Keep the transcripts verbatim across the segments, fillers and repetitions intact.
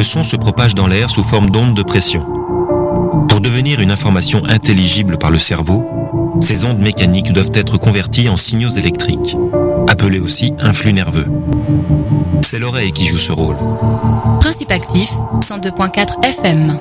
son se propage dans l'air sous forme d'ondes de pression. Pour devenir une information intelligible par le cerveau, ces ondes mécaniques doivent être converties en signaux électriques, appelés aussi influx nerveux. C'est l'oreille qui joue ce rôle. Principe actif, cent deux virgule quatre F M.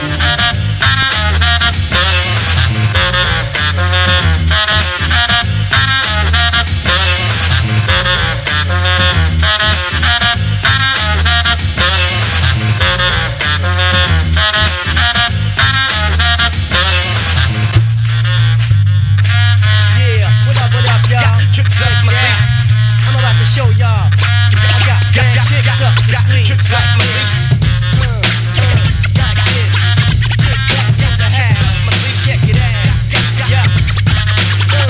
Show y'all, I got bad tricks up the sleeve. Tricks up my sleeve. Uh, uh, like this. Trick back in the half. My sleeves check it out. Yeah. Uh,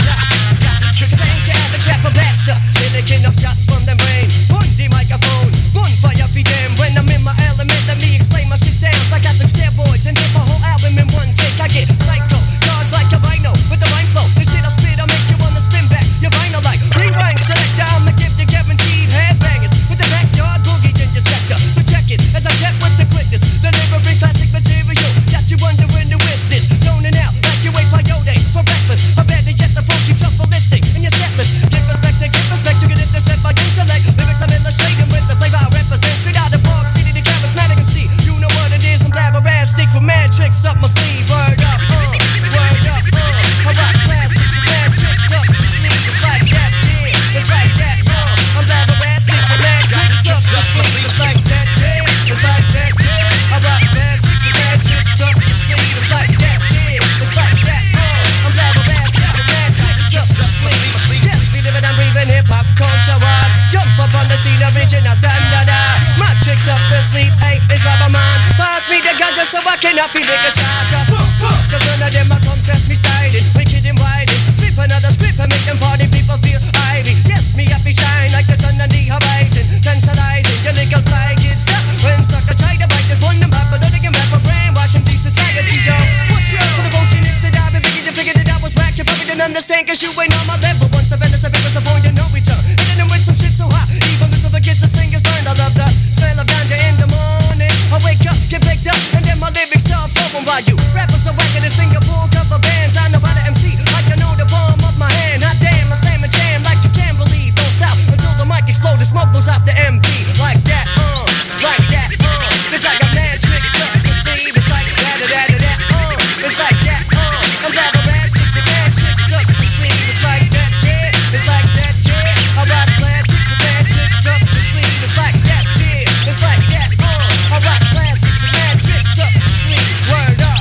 yeah. Trick a bang jam, the trapper blaster. Silicon of shots from the brain. Run the microphone. Run fire for them. When I'm in my element, let me explain my shit sounds like I took steroids and did my whole album in one take. I get psycho, charged like a rhino with the rhyme flow. The shit I spit, I make you wanna spin back. Your vinyl like ring bang, select down. Guaranteed headbangers with the backyard boogie in your sector. So check it as I check with the quickness. Delivering classic material. Got you wondering who is this? Zoning out like you ate peyote for breakfast. I better get the funky truffleistic in your set list. Give respect to give respect to get intercept by intellect. Lyrics I'm illustrating with the flavor I represent. Straight out of Park City, the charismatic M C. You know what it is, I'm blabberastic with mad tricks up my sleeve. Word up, uh, word up, uh. I rock classics with mad tricks up my sleeve. It's like that, yeah, it's like that. I'm blabberastic with mad tricks up my sleeve. It's like that, yeah, it's like that, yeah. I rock classics with mad tricks up my sleeve. It's like that, yeah, it's like that, uh. I'm blabberastic with mad tricks up my sleeve. Yes, we live and I'm breathing hip-hop culture wide. Jump up on the scene, original dun-da-da. My tricks up the sleeve, ain't is rubber man. Pass me the ganja so I can up feel like a shot. Cause none of them are come test me styling. Wicked and wilding. Flip another script and make them party people feel ivy. Yes, me up shine like the sun on the horizon. Tantalizing, your legal fly gets up. When sucker try to bite this one and back, but don't get back for brainwashing the society, yo. What's your for the funkiness that I've been beginning to figure that I was whack. You probably didn't understand cause you ain't on my level. Once the vendors have been the phone, you know we turn. And then with some shit so hot, even this other gets his fingers burned. I love the smell of ganja in the morning. I wake up, get picked up, and then my lyrics start flowing while you rappers are whacking in Singapore cover bands. I know how to M C like I know the palm of my hand. Hot damn, I slam and jam like you can't believe. Don't stop until the mic explode. The smoke goes out the M P like that, uh, like that, uh. It's like a mad tricks up the sleeve. It's like that, that, that, that, uh. It's like that, uh. I'm blabberastic with mad tricks up the sleeve. It's like that, yeah. It's like that, yeah. I rock classics with mad tricks up the sleeve. It's like that, yeah. It's like that, uh. I rock classics with mad tricks up the sleeve. Word up.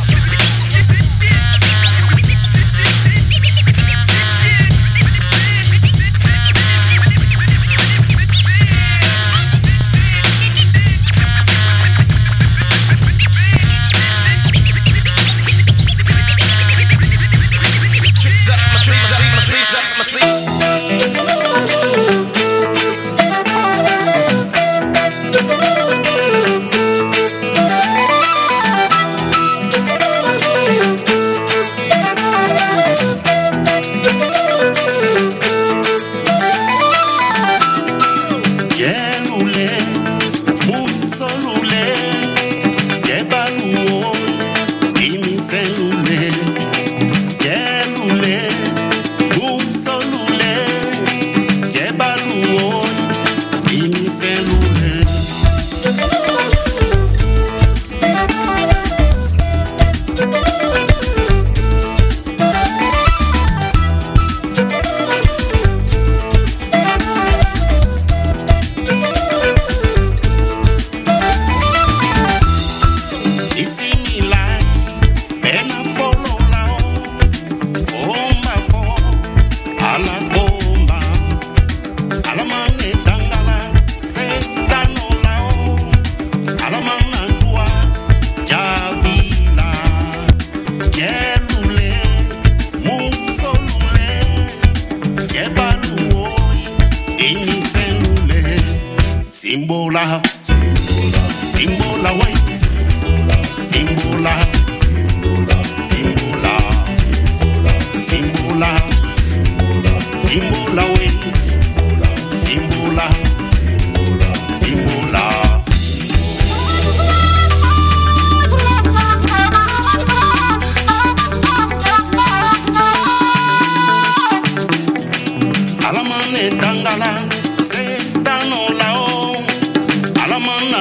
Simbola, simbola, simbola, way, simbola, simbola, simbola, simbola, simbola, simbola, simbola, way, simbola, simbola, simbola, simbola.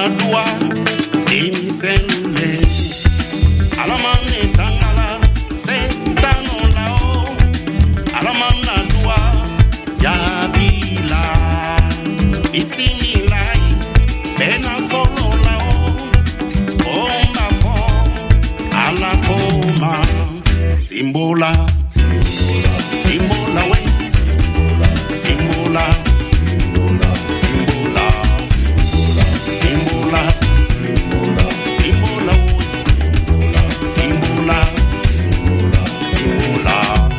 dua emisenule alamane tangala setano lao alamana dua yabila isimilai bena solo lao omba fo ala koma simbola simbola simbola we simbola simbola simbola simbola simbola simbola simbola simbola simbola simbola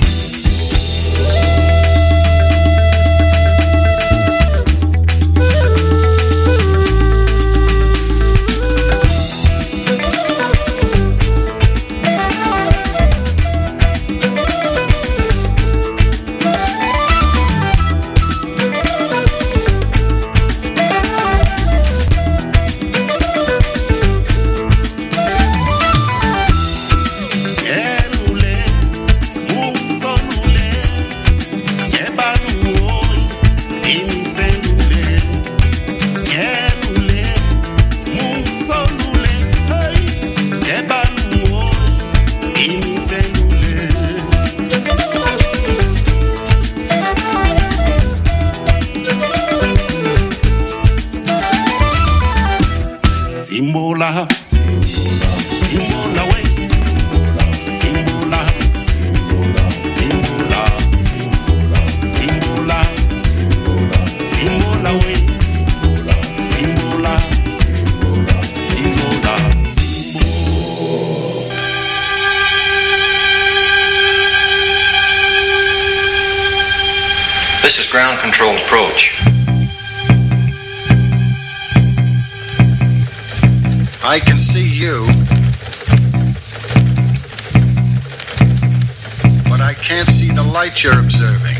Simbola, simbola, simbola, we, simbola, simbola, simbola, simbola, simbola, simbola, simbola, we, simbola, simbola, simbola, simbola. This is ground control approach. I can see you, but I can't see the light you're observing.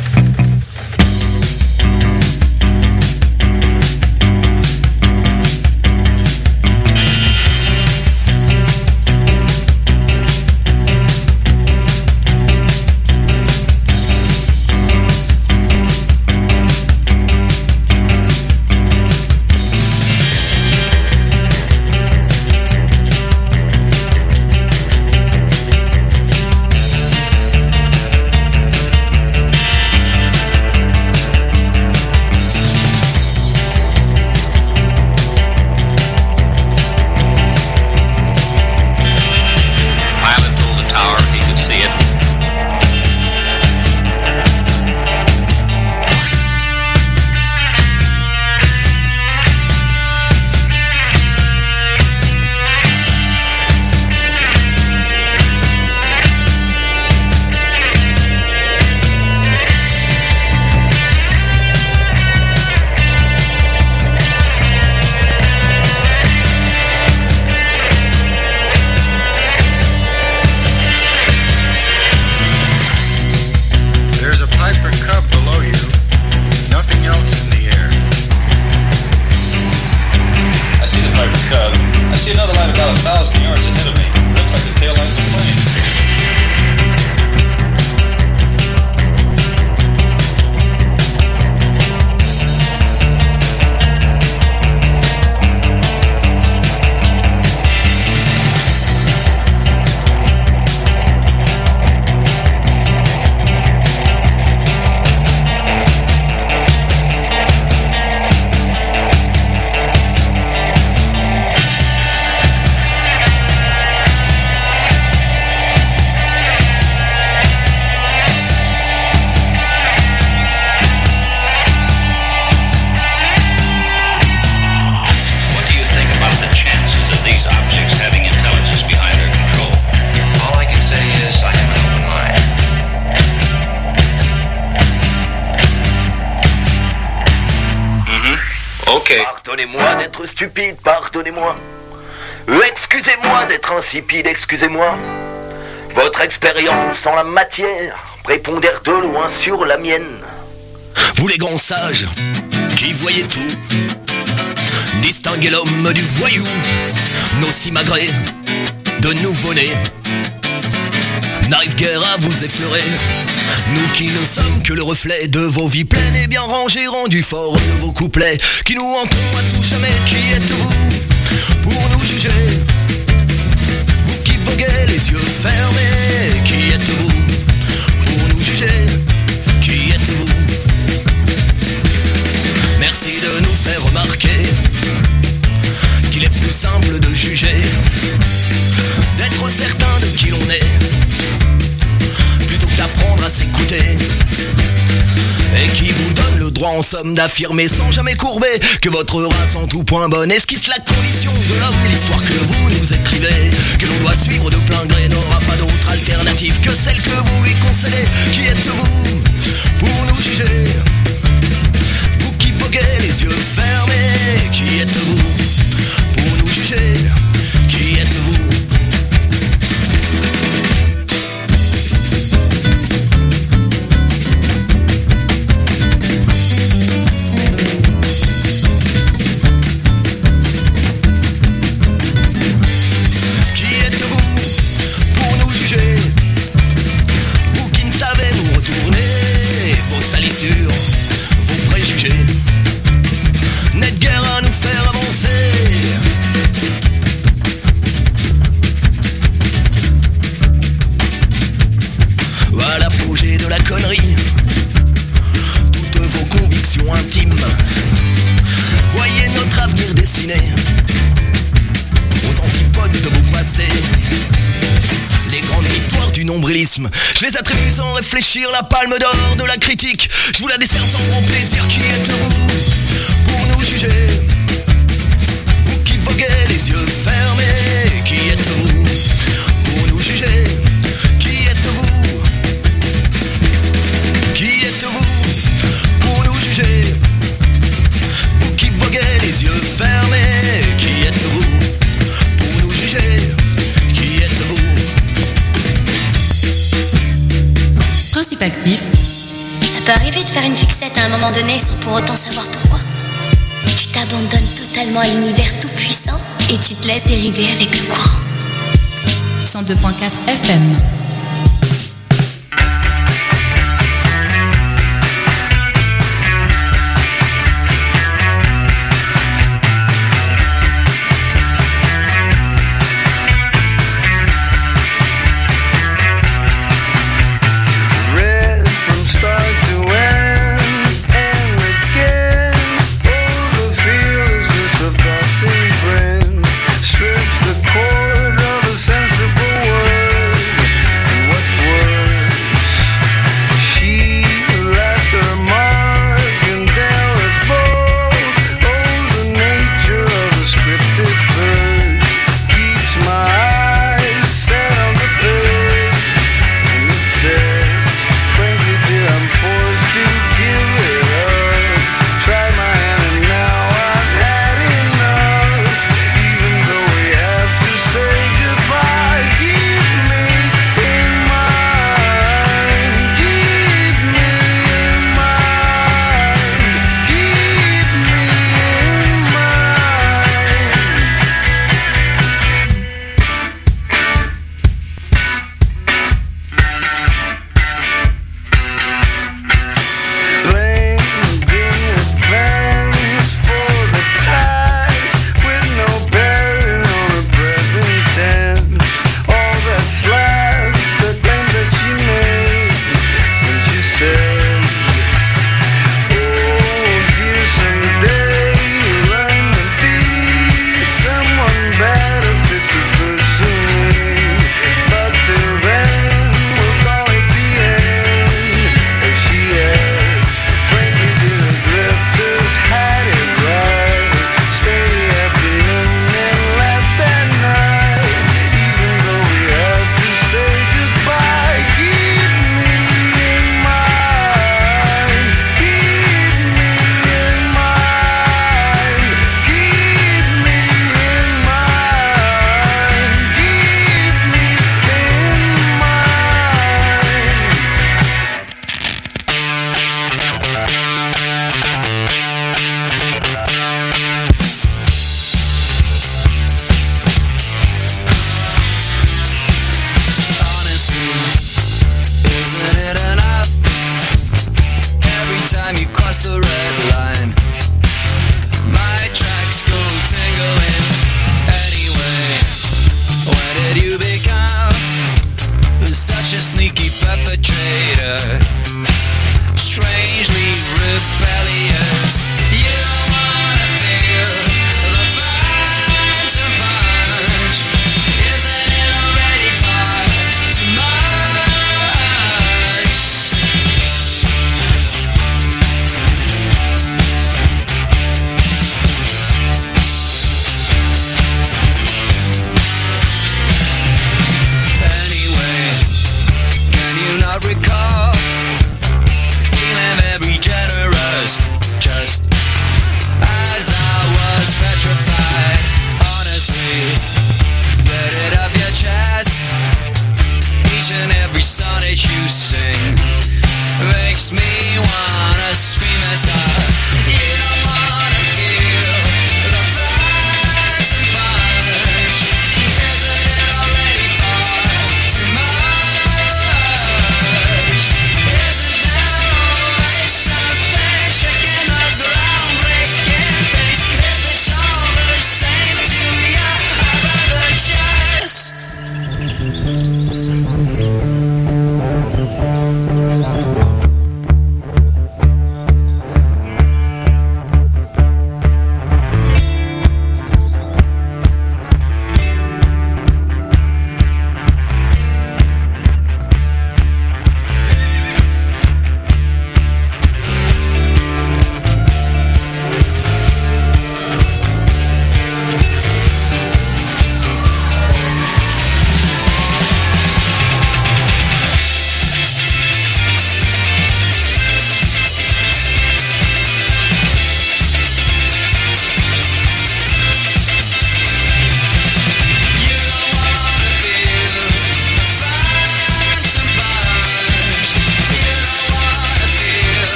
Pardonnez-moi d'être stupide, pardonnez-moi. Euh, excusez-moi d'être insipide, excusez-moi. Votre expérience en la matière prépondère de loin sur la mienne. Vous les grands sages qui voyez tout, distinguez l'homme du voyou, nos simagrées de nouveau-nés n'arrive guère à vous effleurer. Nous qui ne sommes que le reflet de vos vies pleines et bien rangées, rendues forts de vos couplets, qui nous hanteront à tout jamais. Qui êtes-vous? jugez, vous qui voguez les yeux fermés, qui êtes-vous pour nous juger? Qui êtes-vous? Merci de nous faire remarquer qu'il est plus simple de juger, d'être certain de qui l'on est, plutôt que d'apprendre à s'écouter. Et qui vous donne le droit en somme d'affirmer sans jamais courber que votre race en tout point bonne esquisse la condition de l'homme. L'histoire que vous nous écrivez, que l'on doit suivre de plein gré, n'aura pas d'autre alternative que celle que vous lui concédez. Qui êtes-vous pour nous juger? Vous qui voguez les yeux fermés, qui êtes-vous pour nous juger? Qui êtes-vous? Vos préjugés, n'êtes guère à nous faire avancer. À l'apogée de la connerie, toutes vos convictions intimes, voyez notre avenir dessiné aux antipodes de vos passés. Les grandes victoires du nombrilisme, je les attribue sans réfléchir, la palme d'or de la critique, je vous la décerne sans grand plaisir. Qui êtes-vous pour nous juger? Vous qui voguez les yeux fermés, qui êtes-vous pour nous juger? Qui êtes-vous? Qui êtes-vous pour nous juger? Vous qui voguez les yeux fermés, qui êtes-vous pour nous juger? Qui êtes-vous? Principe actif. Ça peut arriver de faire une fixette à un moment donné sans pour autant savoir pourquoi. Tu t'abandonnes totalement à l'univers tout puissant et tu te laisses dériver avec le courant. cent deux point quatre F M. Strips the cord of a sensible word.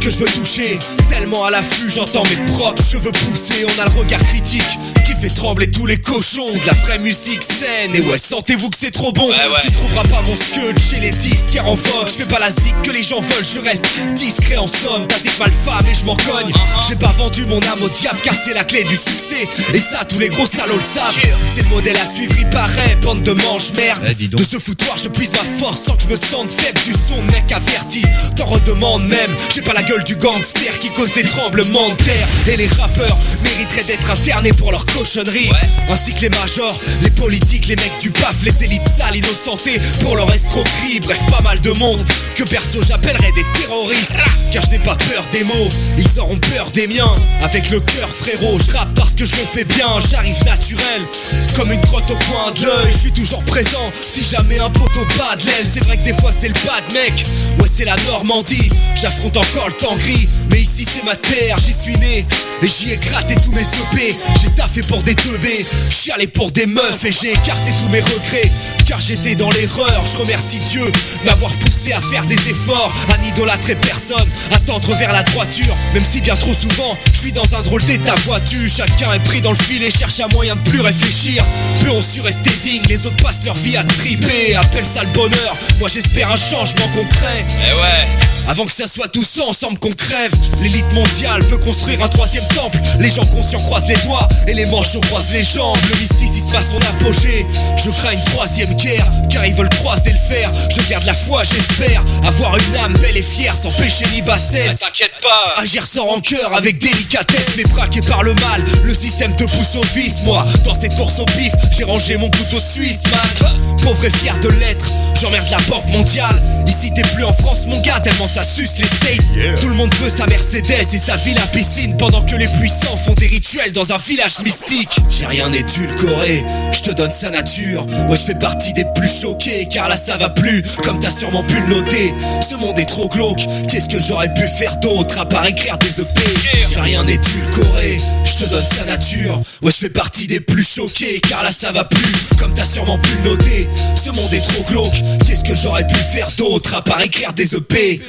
que je veux toucher. Tellement à l'affût, j'entends mes propres cheveux pousser. On a le regard critique qui fait trembler tous les cochons. De la vraie musique saine, et ouais, sentez-vous que c'est trop bon. Ouais, ouais. Tu trouveras pas mon scud chez les disques en vogue. Je fais pas la zik que les gens veulent, je reste discret en somme. T'as zik mal femme et je m'en cogne. uh-huh. J'ai pas vendu mon âme au diable car c'est la clé du succès. Et ça, tous les gros salauds le savent. yeah. C'est le modèle à suivre, il paraît, bande de mange-merde. eh, De ce foutoir, je puise ma force sans que je me sente faible. Du son, mec averti, t'en redemande même. J'ai pas la gueule du gangster qui cause des tremblements de terre. Et les rappeurs mériteraient d'être internés pour leur cochonnerie. ouais. Ainsi que les majors, les politiques, les mecs du P A F, les élites sales innocentés pour leur escroquerie. Bref, pas mal de monde que perso j'appellerais des terroristes. Car je n'ai pas peur des mots, ils auront peur des miens. Avec le cœur frérot, je rappe parce que je le fais bien. J'arrive naturel, comme une crotte au coin de l'œil. Je suis toujours présent, si jamais un poteau bat de l'aile. C'est vrai que des fois c'est le bad mec, ouais c'est la Normandie. J'affronte encore le temps gris, mais ici c'est ma terre, j'y suis né. Et j'y ai gratté tous mes E P. J'ai taffé pour des teubés, chialé pour des meufs. Et j'ai écarté tous mes regrets, car j'étais dans l'erreur. Je remercie Dieu m'avoir poussé à faire des efforts, à n'idolâtrer personne, à tendre vers la droiture. Même si bien trop souvent, je suis dans un drôle d'état voiture. Chacun est pris dans le fil et cherche un moyen de plus réfléchir. Peu ont su rester dignes, les autres passent leur vie à triper. Appelle ça le bonheur, moi j'espère un changement concret. Eh ouais. Avant que ça soit tous ensemble qu'on crève. L'élite mondiale veut construire un troisième temple. Les gens conscients croisent les doigts et les manchots croisent les jambes. Le mysticisme a son apogée. Je crains une troisième guerre, car ils veulent croiser le fer. Je garde la foi, j'espère avoir une âme belle et fière, sans péché ni bassesse. Ah, t'inquiète pas. Agir sans rancœur, avec délicatesse. Mais braqué par le mal, le système te pousse au vice. Moi, dans cette course au pif, j'ai rangé mon couteau suisse, man. Pauvre et fier de l'être, j'emmerde la banque mondiale. Ici t'es plus en France mon gars, tellement ça suce les States. yeah. Tout le monde veut sa Mercedes et sa ville à piscine, pendant que les puissants font des rituels dans un village mystique. J'ai rien édulcoré, je te donne sa nature. Ouais, je fais partie des plus choqués, car là ça va plus, comme t'as sûrement pu le noter. Ce monde est trop glauque, qu'est-ce que j'aurais pu faire d'autre à part écrire des E P. yeah. J'ai rien édulcoré, je te donne sa nature. Ouais, je fais partie des plus choqués, car là ça va plus, comme t'as sûrement pu le noter. Ce monde est trop glauque, qu'est-ce que j'aurais pu faire d'autre à part écrire des E P.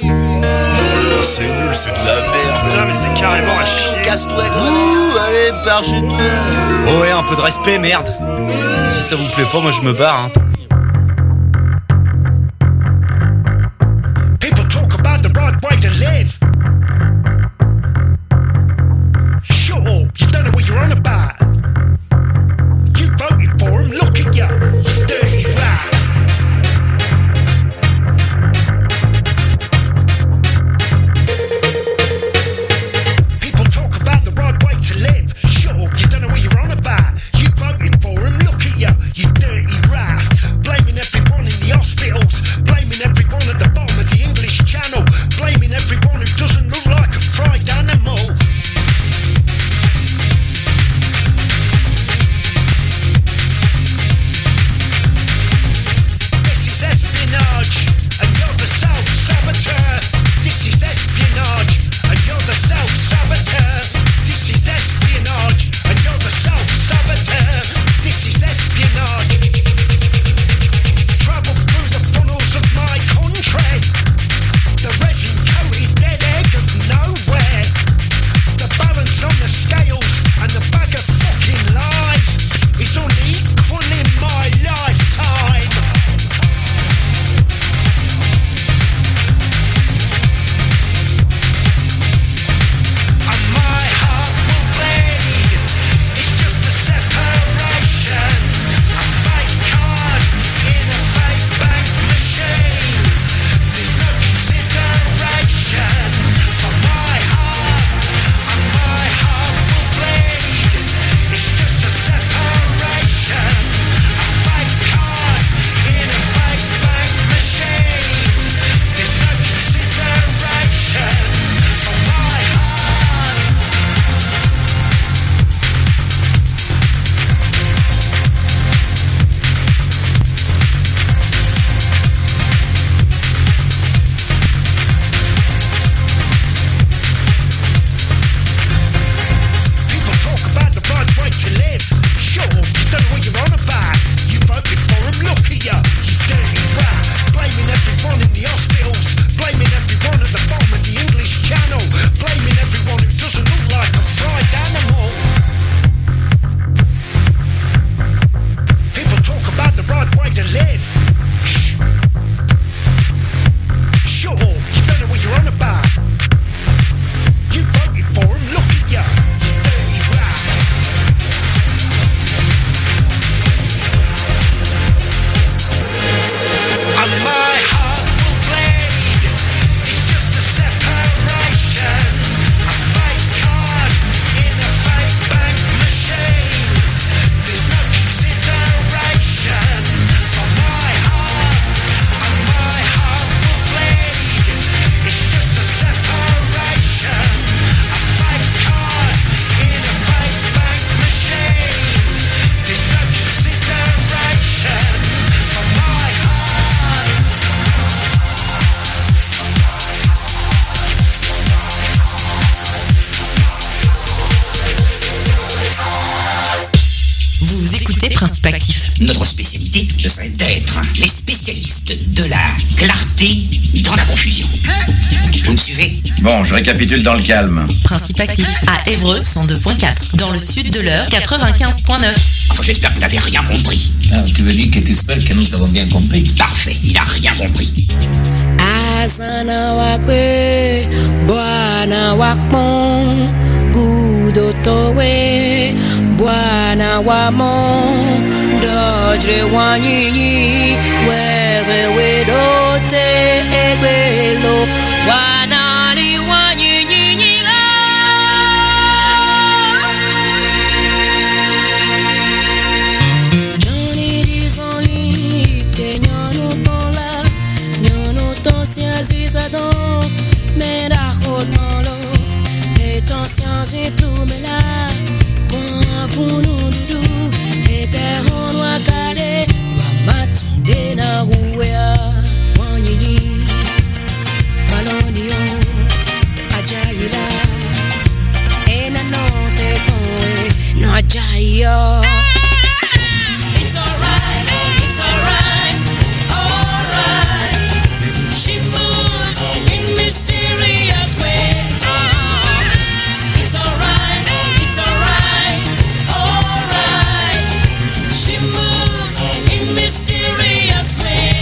Oh, c'est nul, c'est de la merde. Putain, mais c'est carrément un chien. Casse-toi, Ouh, allez, pars chez toi. Oh ouais, un peu de respect, merde. Si ça vous plaît pas, moi je me barre, hein. People talk about the right way to live. Shut up, you don't know what you're on about. You voted for him, look at you, you dirty rat. People talk about the right way to live. Shut up, you don't know what you're on about. You voted for him, look at you, you dirty rat. Notre spécialité, ce serait d'être les spécialistes de la clarté dans la confusion. Vous me suivez? Bon, je récapitule dans le calme. Principe actif à Évreux cent deux point quatre. Dans le sud de l'Eure quatre-vingt-quinze point neuf. Enfin, j'espère que vous n'avez rien compris. Ah, tu veux dire que tu espères que nous avons bien compris? Parfait, il n'a rien compris. Asana wakwe, Bwana wakmon, gudotowe, Bwana wamon, dodre wanyinyi, wewe wedote egbelo, wanali wanyinyi la. Johnny disoli, kenyano tola, nyono tosia zizadon, mera hodolo, et ancien j'ai flou.